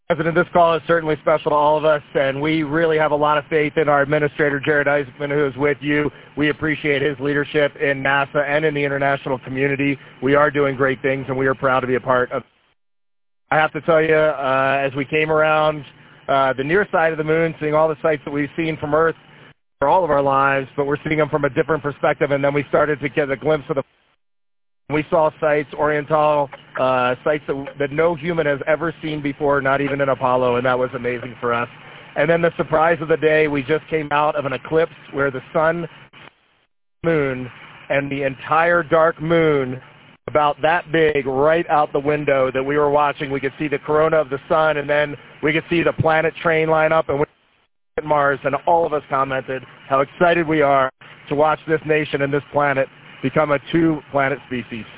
President, this call is certainly special to all of us, and we really have a lot of faith in our administrator, Jared Isaacman, who is with you. We appreciate his leadership in NASA and in the international community. We are doing great things, and we are proud to be a part of. I have to tell you, as we came around the near side of the moon, seeing all the sights that we've seen from Earth for all of our lives, but we're seeing them from a different perspective, and then we started to get a glimpse of the. We saw sites, Oriental, sites that no human has ever seen before, not even in Apollo, and that was amazing for us. And then the surprise of the day, we just came out of an eclipse where the sun, moon, and the entire dark moon, about that big, right out the window that we were watching. We could see the corona of the sun, and then we could see the planet train line up, and we at Mars, and all of us commented how excited we are to watch this nation and this planet become a two-planet species.